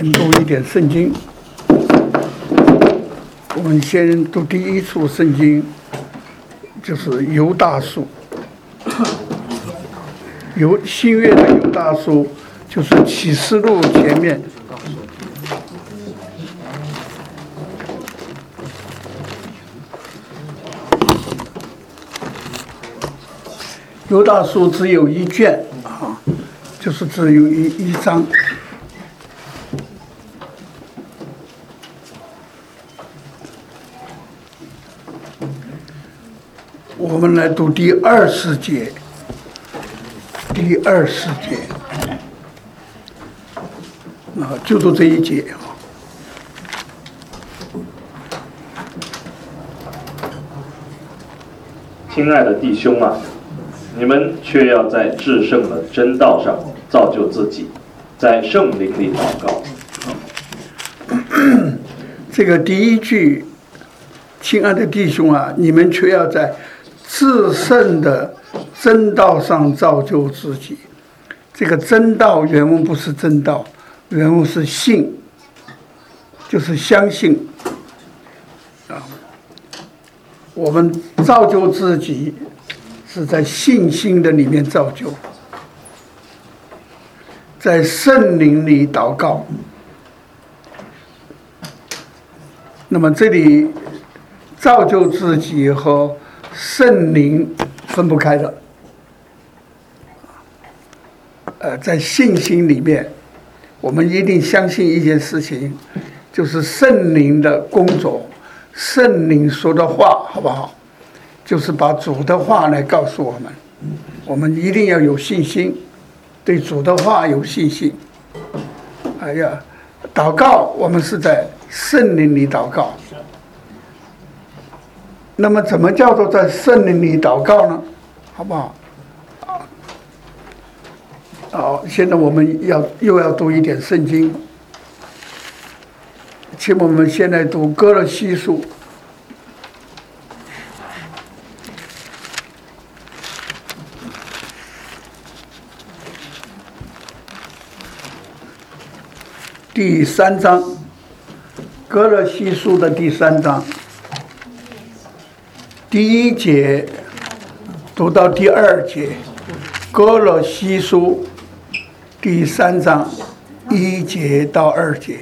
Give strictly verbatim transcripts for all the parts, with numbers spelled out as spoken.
们读一点圣经。我们先读第一处圣经，就是犹大书。犹新约的犹大书就是启示录前面。犹大书只有一卷啊，就是只有一一章。我们来读第二十节，第二十节啊，就读这一节啊。 亲爱的弟兄啊，你们却要在至圣的真道上造就自己，在圣灵里祷告。 这个第一句，亲爱的弟兄啊，你们却要在至圣的真道上造就自己。这个真道原文不是真道，原文是信，就是相信啊。我们造就自己是在信心的里面造就，在圣灵里祷告。那么这里造就自己和圣灵分不开的，呃，在信心里面，我们一定相信一件事情，就是圣灵的工作，圣灵说的话，好不好？就是把主的话来告诉我们，我们一定要有信心，对主的话有信心。哎呀，祷告，我们是在圣灵里祷告。那么怎么叫做在圣灵里祷告呢？好不好？好，现在我们要又要读一点圣经，请我们现在读歌罗西书第三章，歌罗西书的第三章。第一节读到第二节，歌罗西书第三章一节到二节。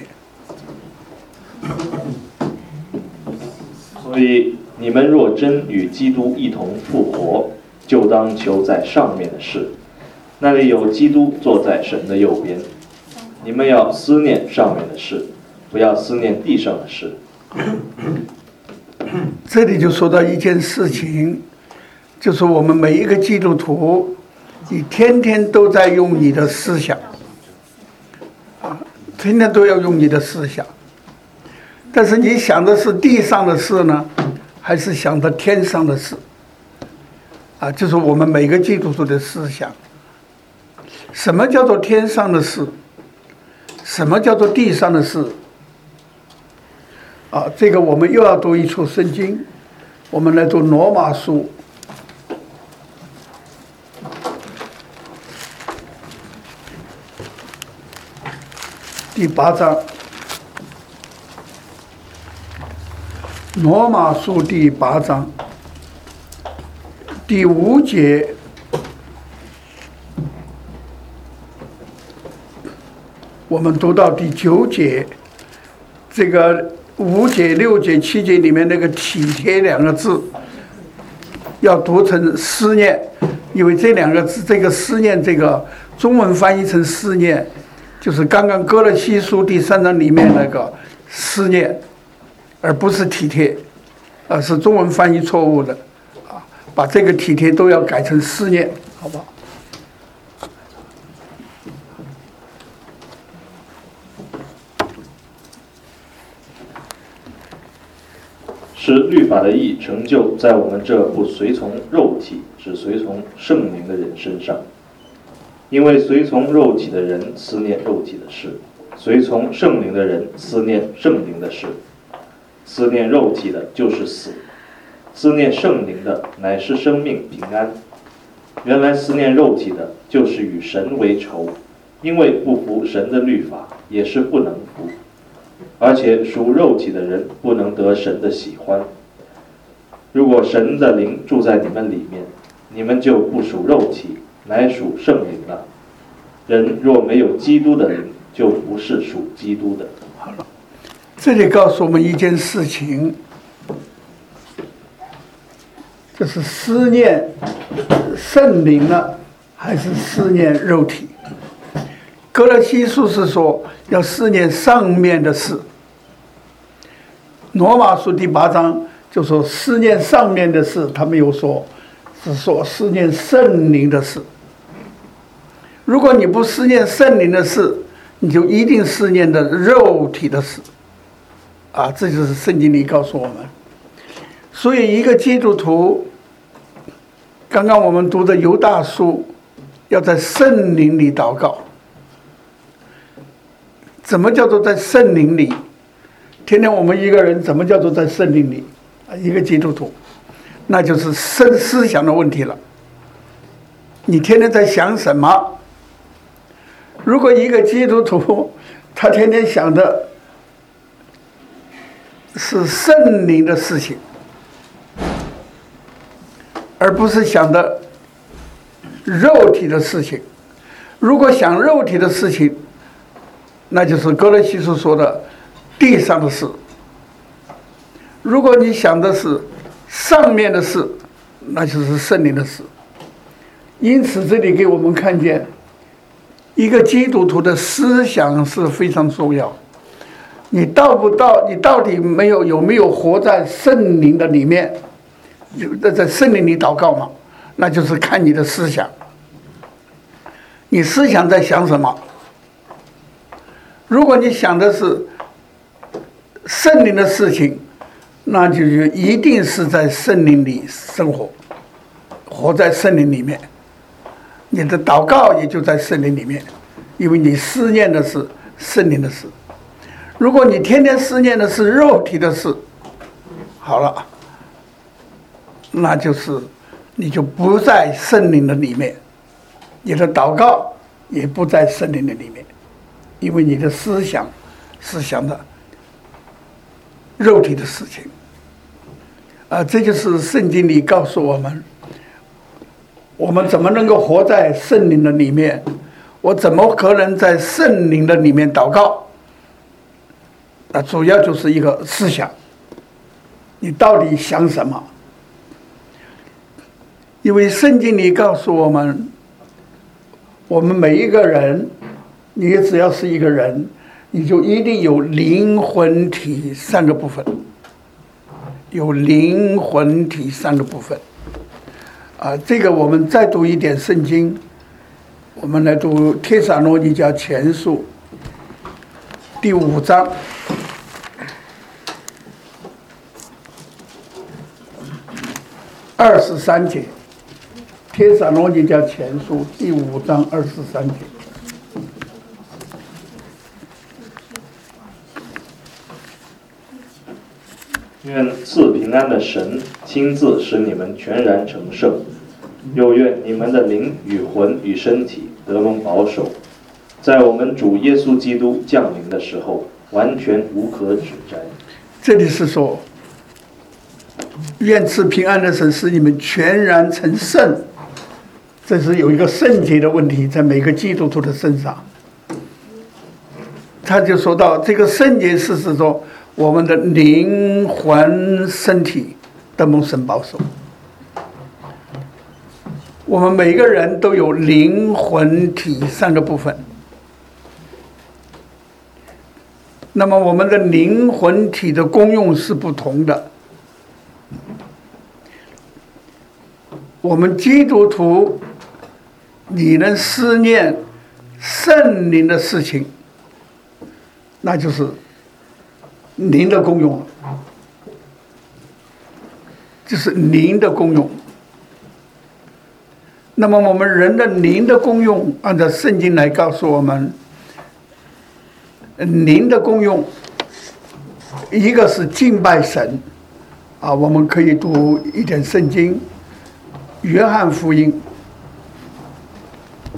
所以你们若真与基督一同复活，就当求在上面的事，那里有基督坐在神的右边。你们要思念上面的事，不要思念地上的事。 这里就说到一件事情，就是我们每一个基督徒，你天天都在用你的思想，啊，天天都要用你的思想。但是你想的是地上的事呢，还是想的天上的事？啊，就是我们每个基督徒的思想。什么叫做天上的事？什么叫做地上的事？啊，这个我们又要读一处圣经，我们来读罗马书第八章。罗马书第八章第五节，我们读到第九节，这个五节、六节、七节里面那个体贴两个字，要读成思念，因为这两个字，这个思念，这个中文翻译成思念，就是刚刚歌罗西书第三章里面那个思念，而不是体贴，而是中文翻译错误的，啊，把这个体贴都要改成思念，好不好？ 使律法的义成就在我们这不随从肉体，只随从圣灵的人身上。因为随从肉体的人思念肉体的事，随从圣灵的人思念圣灵的事。思念肉体的就是死，思念圣灵的乃是生命平安。原来思念肉体的就是与神为仇，因为不服神的律法，也是不能服。 而且属肉体的人不能得神的喜欢。如果神的灵住在你们里面，你们就不属肉体，乃属圣灵了。人若没有基督的灵，就不是属基督的。 好了，这里告诉我们一件事情，就是思念圣灵呢，还是思念肉体？哥罗西书是说要思念上面的事，罗马书第八章就说思念上面的事，他没有说是说思念圣灵的事。如果你不思念圣灵的事，你就一定思念的肉体的事啊，这就是圣经里告诉我们。所以一个基督徒，刚刚我们读的犹大书，要在圣灵里祷告。怎么叫做在圣灵里？天天我们一个人怎么叫做在圣灵里啊？一个基督徒，那就是思思想的问题了。你天天在想什么？如果一个基督徒他天天想的是圣灵的事情，而不是想的肉体的事情，如果想肉体的事情，那就是哥罗西书说的地上的事。如果你想的是上面的事，那就是圣灵的事。因此这里给我们看见一个基督徒的思想是非常重要。你到不到你到底没有有没有活在圣灵的里面，在圣灵里祷告嘛，那就是看你的思想，你思想在想什么。如果你想的是圣灵的事情，那就一定是在圣灵里生活，活在圣灵里面，你的祷告也就在圣灵里面，因为你思念的是圣灵的事。如果你天天思念的是肉体的事，好了，那就是你就不在圣灵的里面，你的祷告也不在圣灵的里面，因为你的思想是想的肉体的事情啊。这就是圣经里告诉我们，我们怎么能够活在圣灵的里面？我怎么可能在圣灵的里面祷告？那主要就是一个思想，你到底想什么？因为圣经里告诉我们，我们每一个人，你只要是一个人，你就一定有灵魂体三个部分，有灵魂体三个部分啊。这个我们再读一点圣经，我们来读帖撒罗尼迦前书第五章二十三节。帖撒罗尼迦前书第五章二十三节。 愿赐平安的神亲自使你们全然成圣，又愿你们的灵与魂与身体得蒙保守，在我们主耶稣基督降临的时候，完全无可指摘。 这里是说，愿赐平安的神使你们全然成圣，这是有一个圣洁的问题在每个基督徒的身上。他就说到这个圣洁是指说我们的灵魂身体得蒙神保守。我们每个人都有灵魂体三个部分，那么我们的灵魂体的功用是不同的。我们基督徒，你能思念圣灵的事情，那就是灵的功用了，就是灵的功用。那么我们人的灵的功用，按照圣经来告诉我们，灵的功用，一个是敬拜神啊，我们可以读一点圣经，约翰福音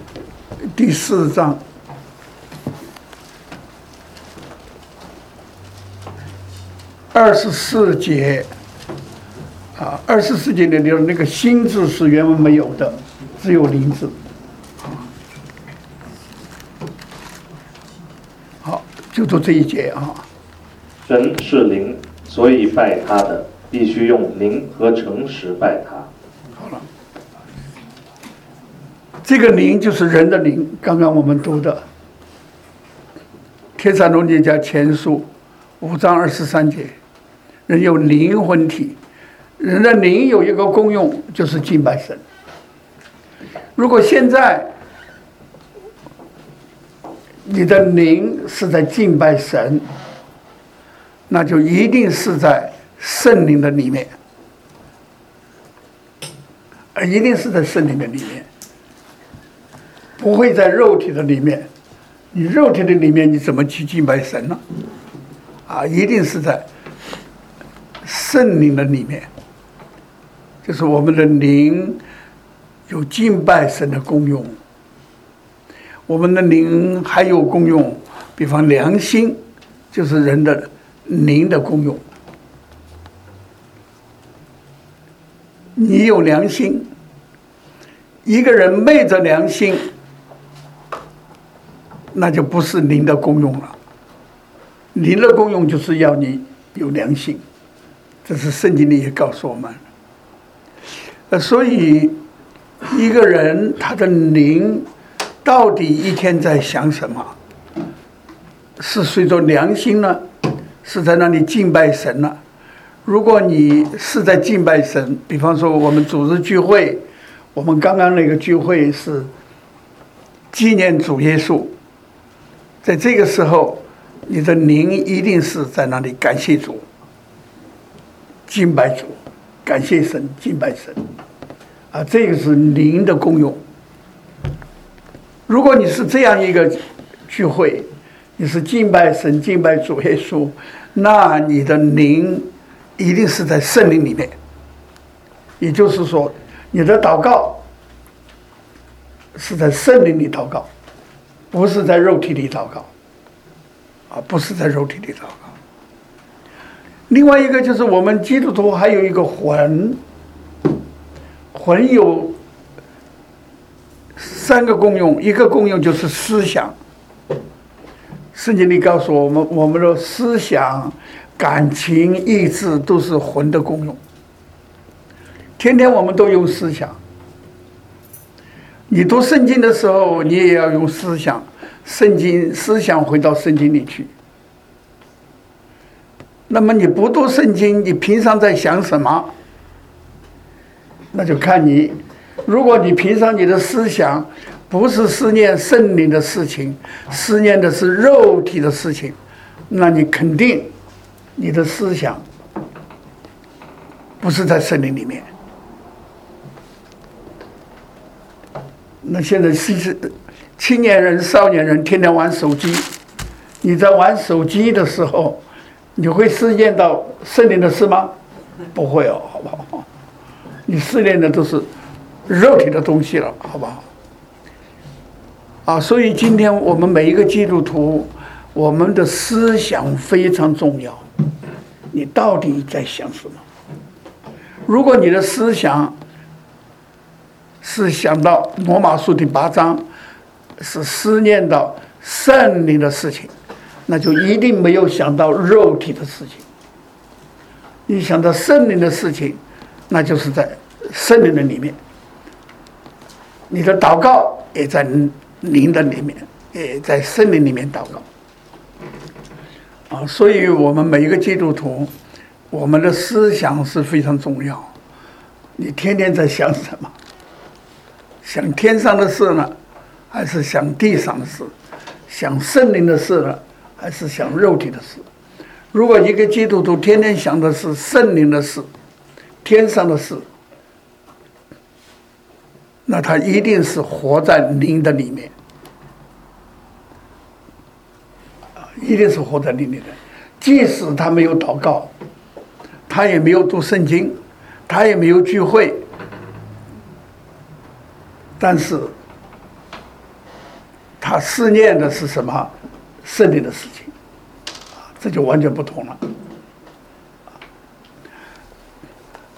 第四章二十四节啊，二十四节里的那个心字是原文没有的，只有灵字。好，就读这一节啊。 神是灵，所以拜他的必须用灵和诚实拜他。 好了，这个灵就是人的灵，刚刚我们读的《帖撒罗尼迦前书》五章二十三节，人有灵魂体，人的灵有一个功用，就是敬拜神。如果现在你的灵是在敬拜神，那就一定是在圣灵的里面，而一定是在圣灵的里面，不会在肉体的里面。你肉体的里面，你怎么去敬拜神呢？啊，一定是在圣灵的里面，就是我们的灵有敬拜神的功用。我们的灵还有功用，比方良心，就是人的灵的功用。你有良心，一个人昧着良心，那就不是灵的功用了。灵的功用就是要你有良心，这是圣经里也告诉我们。呃，所以一个人他的灵到底一天在想什么？是随着良心呢？是在那里敬拜神呢？如果你是在敬拜神，比方说我们主日聚会，我们刚刚那个聚会是纪念主耶稣，在这个时候，你的灵一定是在那里感谢主、敬拜主、感谢神、敬拜神，啊，这个是灵的功用。如果你是这样一个聚会，你是敬拜神、敬拜主耶稣，那你的灵一定是在圣灵里面。也就是说，你的祷告是在圣灵里祷告，不是在肉体里祷告，啊，不是在肉体里祷告。另外一个就是我们基督徒还有一个魂，魂有三个功用，一个功用就是思想。圣经里告诉我们，我们的思想、感情、意志都是魂的功用。天天我们都用思想。你读圣经的时候，你也要用思想，圣经思想回到圣经里去。那么你不读圣经，你平常在想什么？那就看你。如果你平常你的思想不是思念圣灵的事情，思念的是肉体的事情，那你肯定你的思想不是在圣灵里面。那现在是青年人、少年人天天玩手机，你在玩手机的时候，你会思念到圣灵的事吗？不会哦，好不好？你思念的都是肉体的东西了，好不好？啊，所以今天我们每一个基督徒，我们的思想非常重要。你到底在想什么？如果你的思想是想到罗马书第八章，是思念到圣灵的事情，那就一定没有想到肉体的事情。你想到圣灵的事情，那就是在圣灵的里面。你的祷告也在灵的里面，也在圣灵里面祷告。啊，所以我们每一个基督徒，我们的思想是非常重要。你天天在想什么？想天上的事呢，还是想地上的事？想圣灵的事呢，还是想肉体的事？如果一个基督徒天天想的是圣灵的事、天上的事，那他一定是活在灵的里面，一定是活在灵里的。即使他没有祷告，他也没有读圣经，他也没有聚会，但是他思念的是什么？圣灵的事情，这就完全不同了。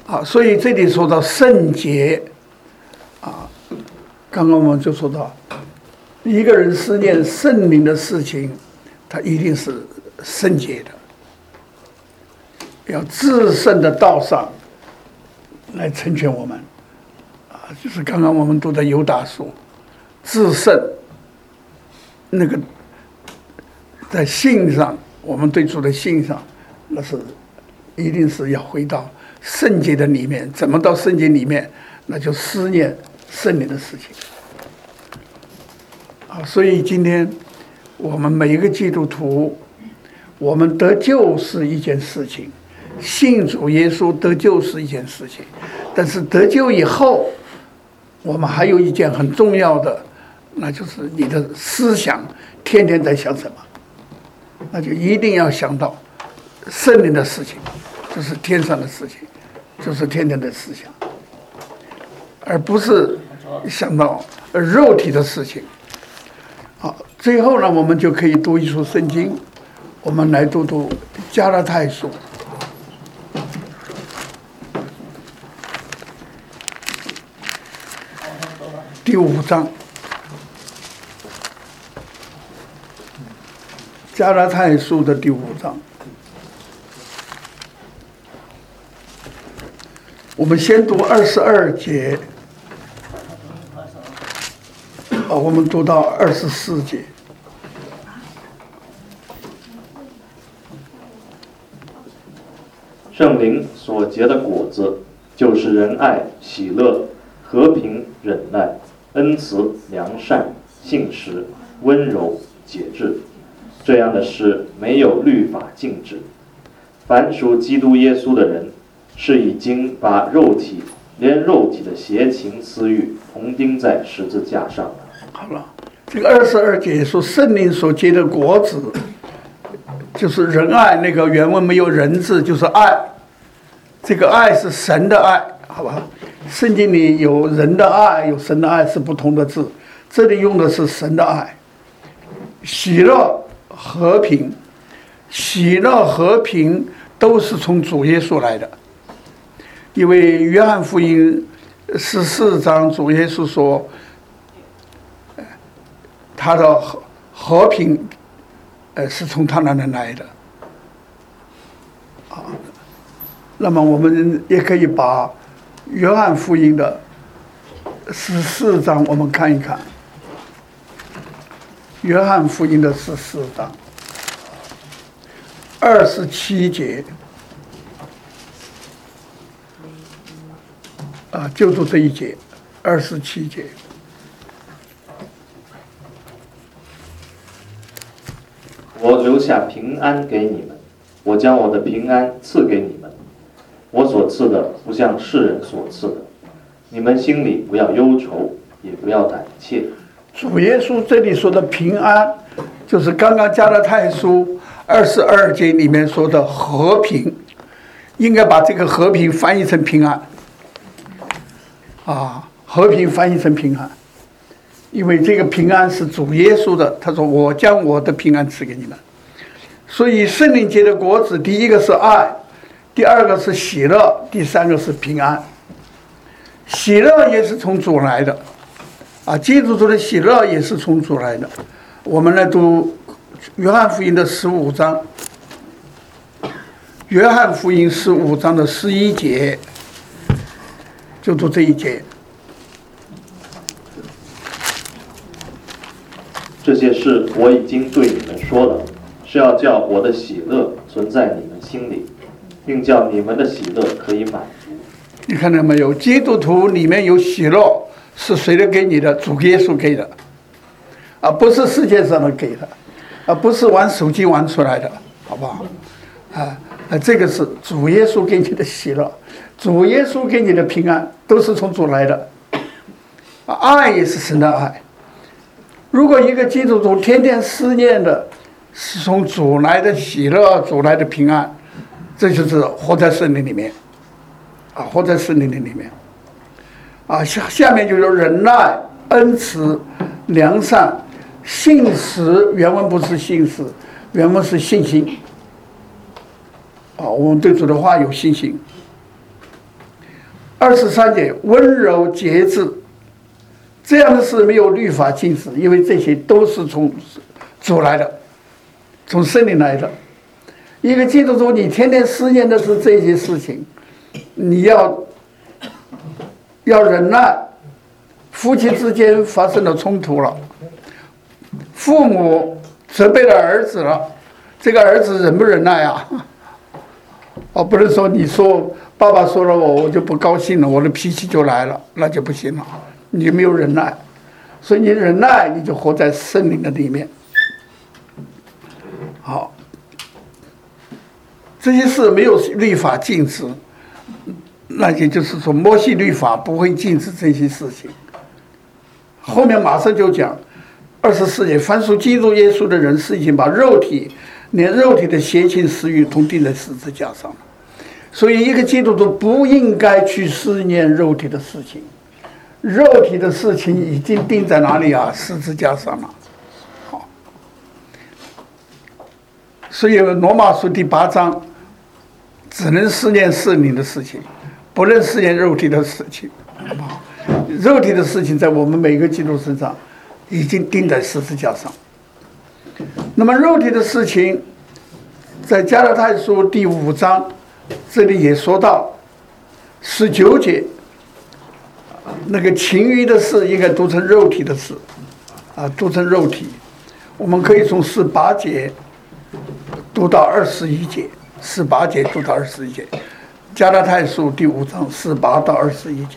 啊，所以这里说到圣洁啊，刚刚我们就说到，一个人思念圣灵的事情，他一定是圣洁的，要至圣的道上来成全我们啊，就是刚刚我们读的犹大书，至圣那个在信上，我们对主的信上，那是一定是要回到圣洁的里面。怎么到圣洁里面？那就思念圣灵的事情啊。所以今天我们每一个基督徒，我们得救是一件事情，信主耶稣得救是一件事情，但是得救以后，我们还有一件很重要的，那就是你的思想天天在想什么，那就一定要想到圣灵的事情，就是天上的事情，就是天天的思想，而不是想到肉体的事情。好，最后呢，我们就可以读一书圣经，我们来读读加拉太书第五章。加拉太书的第五章，我们先读二十二节，啊，我们读到二十四节。 圣灵所结的果子，就是仁爱、喜乐、和平、忍耐、恩慈、良善、信实、温柔、节制。这样的事没有律法禁止。凡属基督耶稣的人，是已经把肉体连肉体的邪情私欲同钉在十字架上了。 好了，这个二十二节说圣灵所结的果子，就是仁爱，那个原文没有人字，就是爱。这个爱是神的爱，好吧？圣经里有人的爱，有神的爱是不同的字，这里用的是神的爱。喜乐、和平，喜乐和平都是从主耶稣来的。因为约翰福音十四章主耶稣说，他的和平呃是从他那里来的啊。那么我们也可以把约翰福音的十四章我们看一看。约翰福音的十四章二十七节啊，就读这一节，二十七节。 我留下平安给你们，我将我的平安赐给你们。我所赐的不像世人所赐的，你们心里不要忧愁，也不要胆怯。 主耶稣这里说的平安，就是刚刚加拉太书二十二节里面说的和平，应该把这个和平翻译成平安啊，和平翻译成平安，因为这个平安是主耶稣的，他说我将我的平安赐给你们。所以圣灵结的果子，第一个是爱，第二个是喜乐，第三个是平安。喜乐也是从主来的啊，基督徒的喜乐也是从主来的。我们来读约翰福音的十五章，约翰福音十五章的十一节，就读这一节。 这些事我已经对你们说了，是要叫我的喜乐存在你们心里，并叫你们的喜乐可以满足。 你看到没有？基督徒里面有喜乐，是谁的给你的？主耶稣给的，啊，不是世界上的给的，啊，不是玩手机玩出来的，好不好？啊，啊，这个是主耶稣给你的喜乐，主耶稣给你的平安，都是从主来的。啊，爱也是神的爱。如果一个基督徒天天思念的是从主来的喜乐，主来的平安，这就是活在圣灵里面，啊，活在圣灵的里面。啊，下下面就是忍耐、恩慈、良善、信实。原文不是信实，原文是信心。啊，我们对主的话有信心。 二十三节，温柔节制，这样的事没有律法禁止，因为这些都是从主来的，从圣灵来的。一个基督徒，你天天思念的是这些事情，你要要忍耐。夫妻之间发生了冲突了，父母责备了儿子了，这个儿子忍不忍耐啊？哦，不能说你说爸爸说了我，我就不高兴了，我的脾气就来了，那就不行了，你没有忍耐，所以你忍耐，你就活在圣灵的里面。好，这些事没有律法禁止，那也就是说，摩西律法不会禁止这些事情。后面马上就讲二十四节，凡属基督耶稣的人，是已经把肉体连肉体的邪情私欲同钉在十字架上了。所以一个基督徒不应该去思念肉体的事情，肉体的事情已经钉在哪里啊？十字架上了。好，所以罗马书第八章只能思念圣灵的事情，不能思念肉体的事情，好不好？肉体的事情在我们每个基督徒身上已经钉在十字架上。那么肉体的事情在加拉太书第五章这里也说到十九节，那个情欲的事应该读成肉体的事啊，读成肉体。我们可以从十八节读到二十一节，十八节读到二十一节，加拉太书第五章十八到二十一节。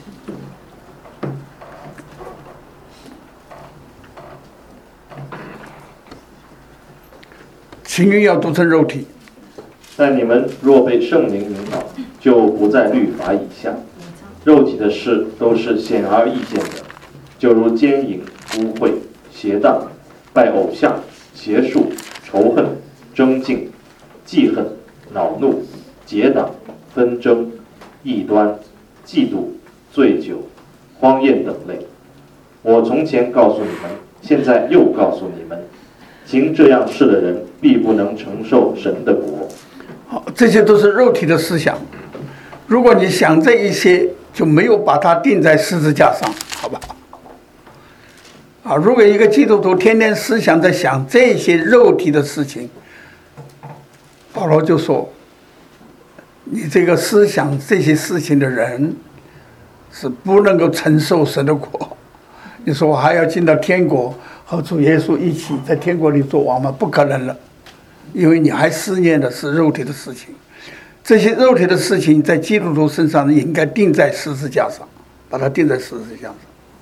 情欲要读成肉体。 但你们若被圣灵引导，就不在律法以下。肉体的事都是显而易见的，就如奸淫、污秽、邪荡、拜偶像、邪术、仇恨、争竞、记恨、恼怒、结党、纷争、异端、嫉妒、醉酒、荒宴等类。我从前告诉你们，现在又告诉你们，行这样事的人必不能承受神的国。 好，这些都是肉体的思想。如果你想这一些，就没有把它钉在十字架上，好吧？啊，如果一个基督徒天天思想在想这些肉体的事情，保罗就说，你这个思想这些事情的人是不能够承受神的国。你说我还要进到天国和主耶稣一起在天国里做王吗？不可能了，因为你还思念的是肉体的事情。这些肉体的事情在基督徒身上也应该钉在十字架上，把它钉在十字架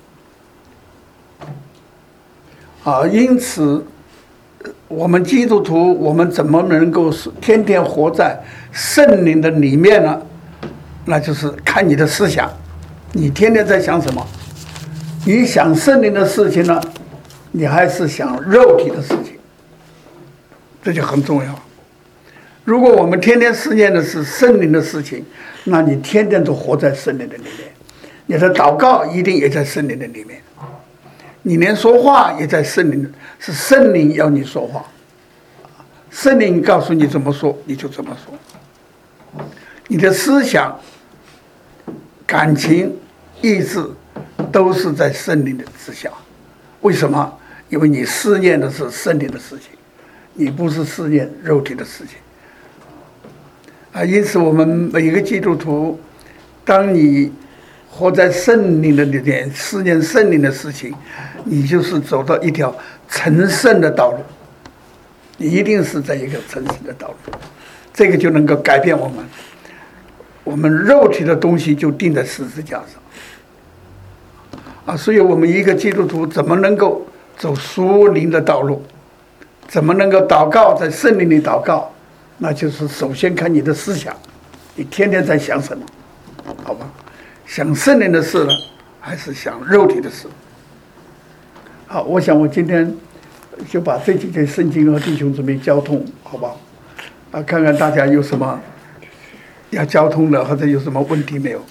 上。啊，因此我们基督徒，我们怎么能够天天活在圣灵的里面呢？那就是看你的思想，你天天在想什么？你想圣灵的事情呢，你还是想肉体的事情？这就很重要。如果我们天天思念的是圣灵的事情，那你天天都活在圣灵的里面，你的祷告一定也在圣灵的里面，你连说话也在圣灵的，是圣灵要你说话，圣灵告诉你怎么说你就怎么说，你的思想、感情、意志都是在圣灵的之下。为什么？因为你思念的是圣灵的事情，你不是思念肉体的事情啊。因此我们每一个基督徒，当你活在圣灵的里面，思念圣灵的事情，你就是走到一条成圣的道路，你一定是在一个成圣的道路，这个就能够改变我们，我们肉体的东西就钉在十字架上啊。所以我们一个基督徒怎么能够走属灵的道路，怎么能够祷告，在圣灵里祷告，那就是首先看你的思想，你天天在想什么，好吧？想圣灵的事呢，还是想肉体的事？好，我想我今天就把这几节圣经和弟兄姊妹交通，好吧？啊，看看大家有什么要交通的，或者有什么问题没有？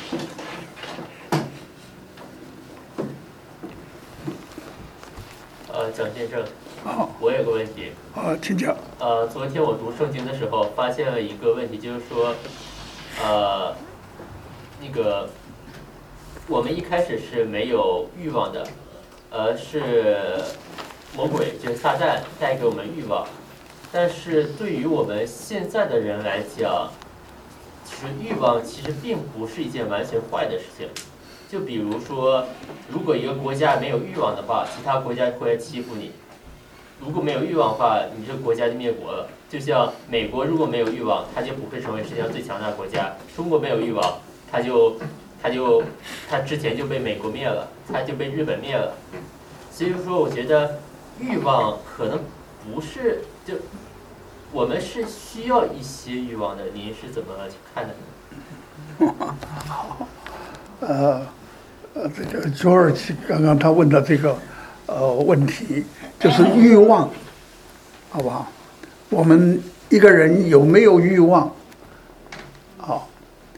呃， 呃，蒋先生， 好， 我有个问题。 啊，请讲。 呃，昨天我读圣经的时候，发现了一个问题，就是说，呃，那个我们一开始是没有欲望的，呃，是魔鬼，就是撒旦带给我们欲望。但是对于我们现在的人来讲，其实欲望其实并不是一件完全坏的事情。就比如说，如果一个国家没有欲望的话，其他国家会来欺负你；如果没有欲望的话，你这个国家就灭国了。就像美国如果没有欲望，它就不会成为世界上最强大的国家；中国没有欲望，它就它就它之前就被美国灭了，它就被日本灭了。所以说，我觉得欲望可能不是就我们是需要一些欲望的。您是怎么看的呢？ 好，呃。呃，这个 George 刚刚他问的这个呃问题，就是欲望，好不好？我们一个人有没有欲望？好，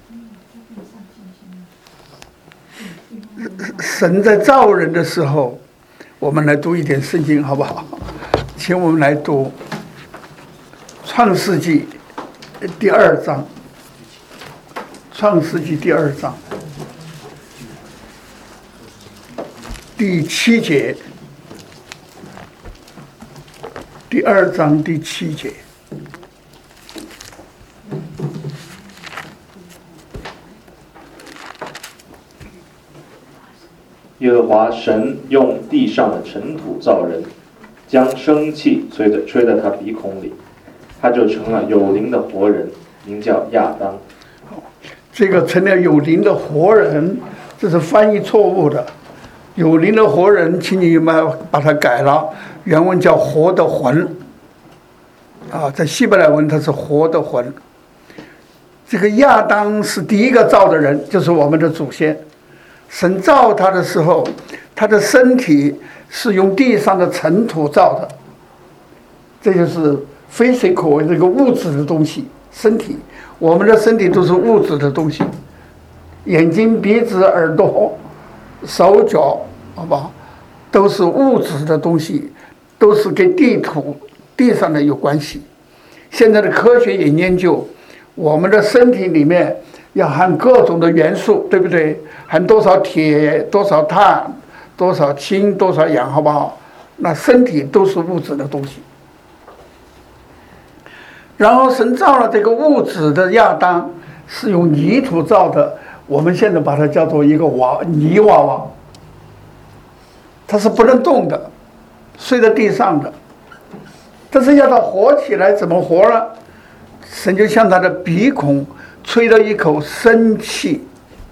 神在造人的时候，我们来读一点圣经，好不好？请我们来读创世纪第二章，创世纪第二章。第七节，第二章第七节。 耶和华神用地上的尘土造人，将生气吹在吹在他鼻孔里，他就成了有灵的活人，名叫亚当。 这个成了有灵的活人，这是翻译错误的。有灵的活人，请你们把它改了，原文叫活的魂。啊，在希伯来文它是活的魂。这个亚当是第一个造的人，就是我们的祖先。神造他的时候，他的身体是用地上的尘土造的，这就是 physical 这个物质的东西。身体，我们的身体都是物质的东西，眼睛、鼻子、耳朵、手脚，好不好？都是物质的东西，都是跟地土、地上的有关系。现在的科学也研究，我们的身体里面要含各种的元素，对不对？含多少铁、多少碳、多少氢、多少氧，好不好？那身体都是物质的东西。然后神造了这个物质的亚当，是用泥土造的，我们现在把它叫做一个娃泥娃娃，它是不能动的，睡在地上的。但是要它活起来，怎么活呢？神就向他的鼻孔吹了一口生气。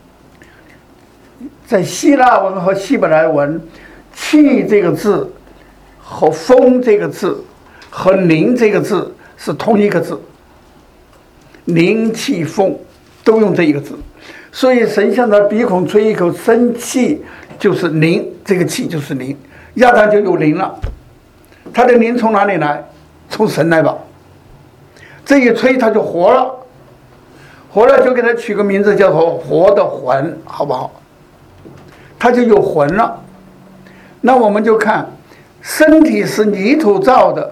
在希腊文和希伯来文，气这个字和风这个字和灵这个字是同一个字，灵气风都用这一个字，所以神向他鼻孔吹一口生气，就是灵，这个气就是灵，亚当就有灵了。他的灵从哪里来？从神来吧。这一吹他就活了，活了就给他取个名字叫做活的魂，好不好？他就有魂了。那我们就看，身体是泥土造的，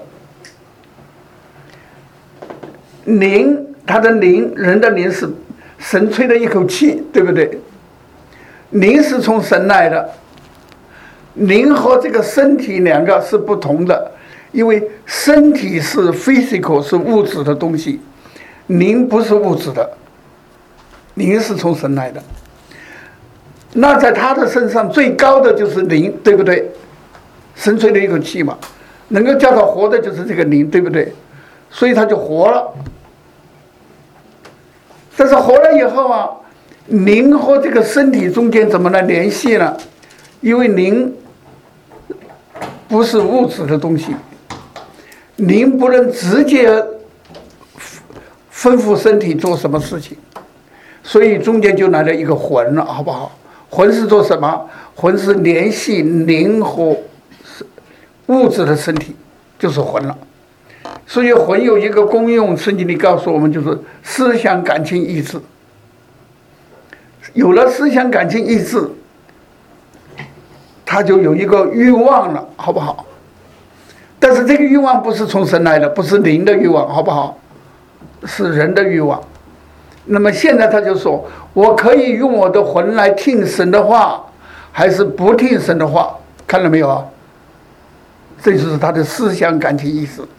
灵，他的灵，人的灵是神吹的一口气，对不对？灵是从神来的，灵和这个身体两个是不同的，因为身体是 physical 是物质的东西，灵不是物质的，灵是从神来的。那在他的身上最高的就是灵，对不对？神吹的一口气嘛，能够叫他活的就是这个灵，对不对？所以他就活了。但是活了以后啊，灵和这个身体中间怎么来联系呢？因为灵不是物质的东西，灵不能直接吩咐身体做什么事情，所以中间就来了一个魂了，好不好？魂是做什么？魂是联系灵和物质的身体，就是魂了。所以魂有一个功用，圣经里告诉我们，就是思想、感情、意志。有了思想、感情、意志，他就有一个欲望了，好不好？ 但是这个欲望不是从神来的，不是灵的欲望，好不好？是人的欲望。那么现在他就说，我可以用我的魂来听神的话，还是不听神的话？看了没有啊？这就是他的思想、感情、意识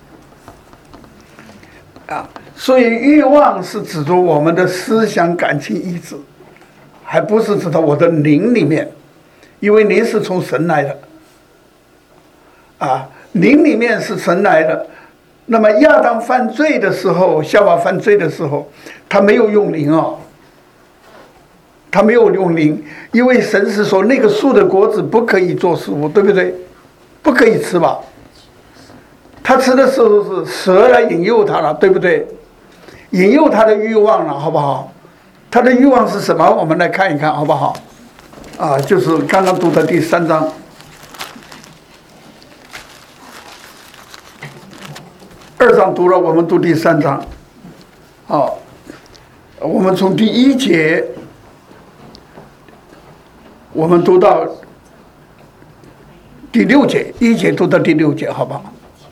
啊。所以欲望是指着我们的思想、感情、意志，还不是指到我的灵里面，因为灵是从神来的啊，灵里面是神来的。那么亚当犯罪的时候，夏娃犯罪的时候，他没有用灵哦，他没有用灵，因为神是说那个树的果子不可以做食物，对不对？不可以吃吧？他吃的时候是蛇来引诱他了，对不对？引诱他的欲望了，好不好？他的欲望是什么？我们来看一看，好不好？啊，就是刚刚读的第三章。二章读了，我们读第三章。好，我们从第一节，我们读到第六节，一节读到第六节，好不好？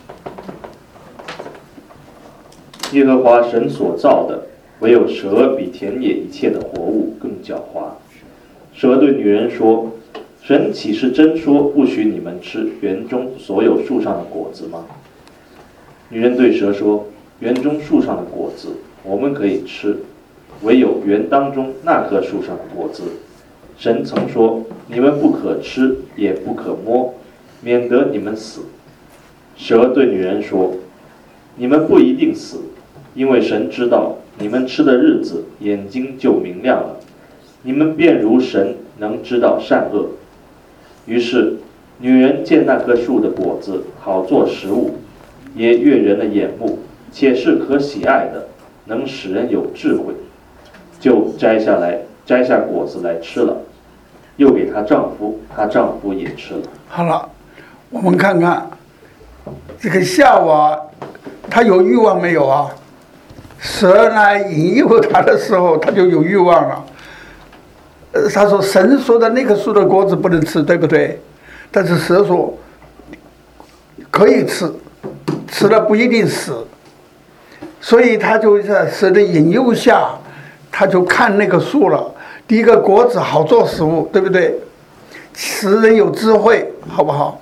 耶和华神所造的，唯有蛇比田野一切的活物更狡猾。蛇对女人说：“神岂是真说不许你们吃园中所有树上的果子吗？”女人对蛇说：“园中树上的果子我们可以吃，唯有园当中那棵树上的果子，神曾说你们不可吃，也不可摸，免得你们死。”蛇对女人说：“你们不一定死，因为神知道你们吃的日子眼睛就明亮了，你们便如神，能知道善恶。”于是女人见那棵树的果子好做食物，也悦人的眼目，且是可喜爱的，能使人有智慧，就摘下来摘下果子来吃了，又给她丈夫，她丈夫也吃了。 好了，我们看看这个夏娃，她有欲望没有啊？蛇来引诱她的时候，她就有欲望了。呃，他说神说的那棵树的果子不能吃，对不对？但是蛇说可以吃，吃了不一定死。所以他就在蛇的引诱下，他就看那个树了。第一个果子好做食物，对不对？使人有智慧，好不好？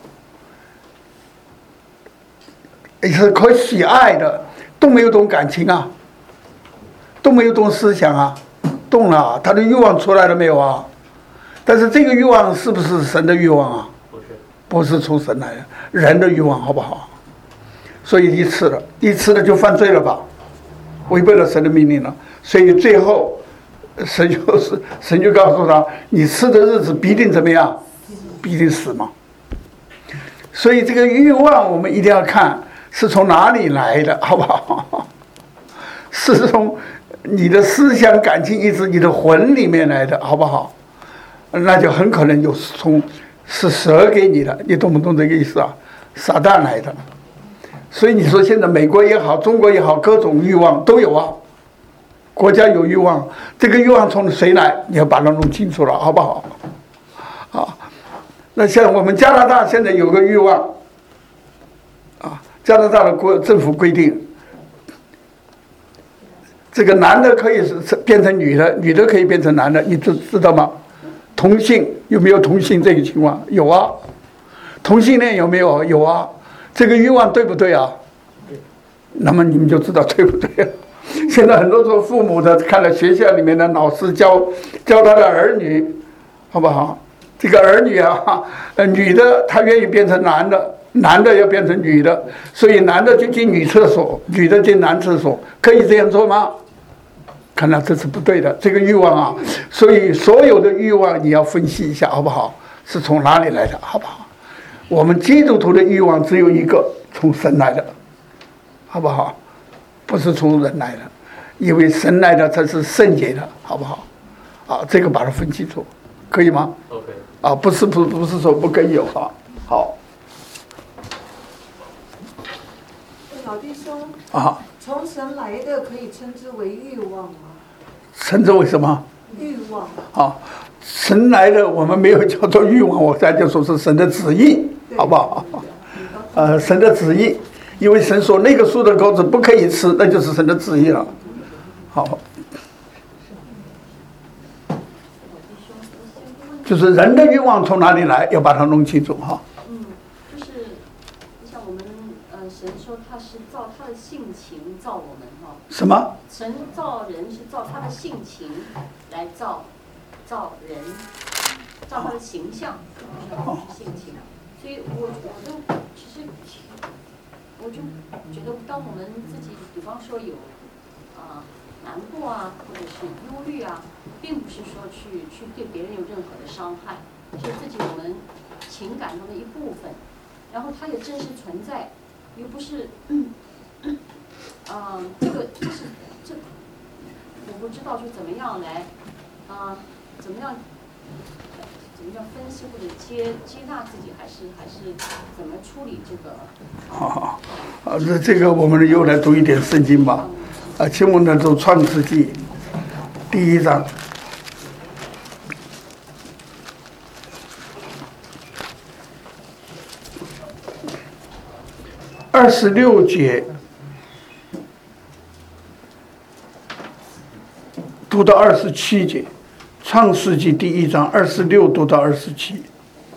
也是可喜爱的，动没有动感情啊？动没有动思想啊？动了，他的欲望出来了没有啊？但是这个欲望是不是神的欲望啊？ 不是， 不是从神来的，人的欲望，好不好？所以一吃了，一吃了就犯罪了吧，违背了神的命令了。所以最后，神就是神就告诉他，你吃的日子必定怎么样？必定死嘛。所以这个欲望我们一定要看是从哪里来的，好不好？是从你的思想、感情、意志、你的魂里面来的，好不好？那就很可能有从是蛇给你的，你懂不懂这个意思啊？撒旦来的。所以你说现在美国也好，中国也好，各种欲望都有啊。国家有欲望，这个欲望从谁来？你要把它弄清楚了，好不好？啊，那像我们加拿大现在有个欲望，啊，加拿大的国政府规定，这个男的可以是变成女的，女的可以变成男的，你知知道吗？同性有没有同性这个情况？有啊。同性恋有没有？有啊。这个欲望对不对啊？那么你们就知道对不对了。现在很多做父母的看了学校里面的老师教教他的儿女，好不好？这个儿女啊，呃，女的她愿意变成男的，男的要变成女的，所以男的就进女厕所，女的进男厕所，可以这样做吗？看来这是不对的，这个欲望啊，所以所有的欲望你要分析一下，好不好？是从哪里来的，好不好？我们基督徒的欲望只有一个，从神来的，好不好？不是从人来的，因为神来的才是圣洁的，好不好？啊，这个把它分清楚，可以吗 ？OK。 啊，不是不不是说不可以有啊，好。 老弟兄啊。 从神来的可以称之为欲望吗？ 称之为什么？ 欲望。 啊，神来的我们没有叫做欲望，我再就说是神的旨意，好不好？ 呃神的旨意，因为神说那个树的果子不可以吃，那就是神的旨意了。好，就是人的欲望从哪里来，要把它弄清楚哈。 嗯，就是像我们呃，神说他是照他的性情造我们哈。 什么？ 神造人是照他的性情来造造人，照他的形象，就是性情。所以我我就其实我就觉得，当我们自己比方说有啊、呃、难过啊，或者是忧虑啊，并不是说去去对别人有任何的伤害，是自己我们情感中的一部分，然后它也真实存在，又不是嗯嗯、呃、这个就是这我不知道就怎么样来啊、呃、怎么样。怎么样分析或者接接纳自己，还是还是怎么处理这个？ 好，啊，这这个我们又来读一点圣经吧。啊，请我们读创世纪第一章二十六节读到二十七节。创世纪第一章二十六读到二十七。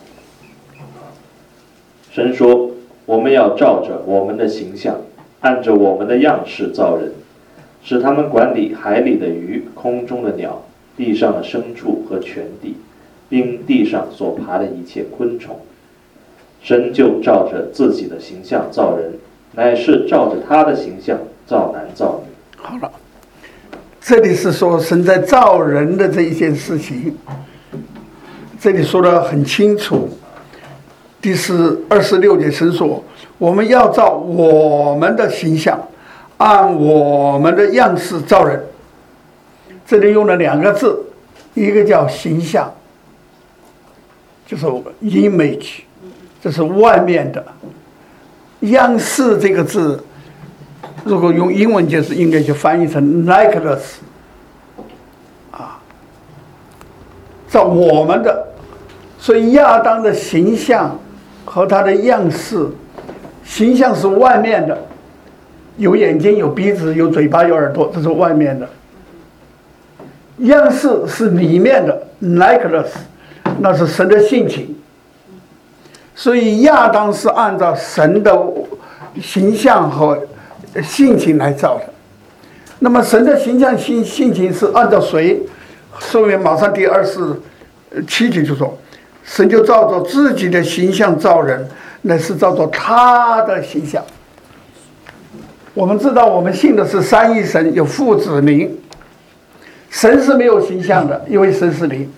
神说：“我们要照着我们的形象，按着我们的样式造人，使他们管理海里的鱼、空中的鸟、地上的牲畜和全地，并地上所爬的一切昆虫。”神就照着自己的形象造人，乃是照着他的形象造男造女。 好了。这里是说神在造人的这一件事情，这里说得很清楚。第十二十六节，神说我们要照我们的形象，按我们的样式造人。这里用了两个字，一个叫形象，就是 image， 这是外面的。样式这个字如果用英文解释，应该就翻译成 likeness， 啊，照我们的，所以亚当的形象和他的样式，形象是外面的，有眼睛、有鼻子、有嘴巴、有耳朵，这是外面的；样式是里面的 likeness， 那是神的性情。所以亚当是按照神的形象和性情来造的。那么神的形象性性情是按照谁？后面马上第二十七节就说，神就照着自己的形象造人，乃是照着他的形象。我们知道我们信的是三一神，有父子灵。神是没有形象的，因为神是灵。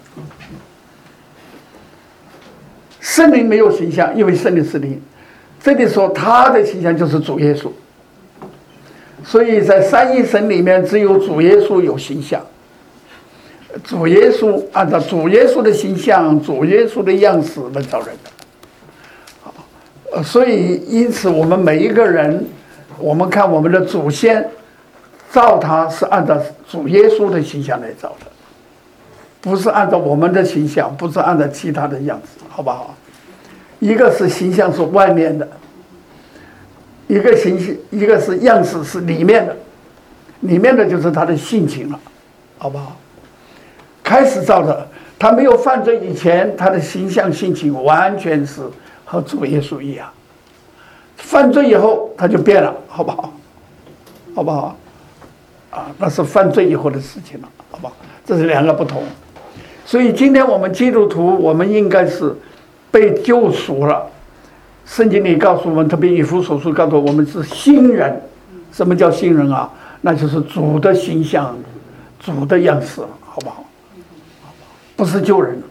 圣灵没有形象，因为圣灵是灵。这里说他的形象就是主耶稣。所以在三一神里面，只有主耶稣有形象。主耶稣按照主耶稣的形象、主耶稣的样式来造人的。好，所以因此我们每一个人，我们看我们的祖先造他是按照主耶稣的形象来造的，不是按照我们的形象，不是按照其他的样子，好不好？一个是形象是外面的。一个形象，一个是样式，是里面的，里面的就是他的性情了，好不好？开始造的，他没有犯罪以前，他的形象性情完全是和主耶稣一样。犯罪以后，他就变了，好不好？好不好？啊，那是犯罪以后的事情了，好不好？这是两个不同。所以今天我们基督徒，我们应该是被救赎了。圣经里告诉我们，特别以弗所书告诉我们是新人。什么叫新人啊？那就是主的形象、主的样式，好不好？不是旧人。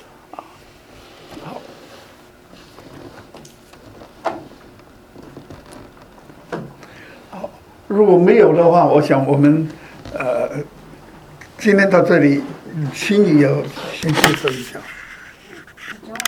好，好，如果没有的话，我想我们呃今天到这里，请你要先介绍一下。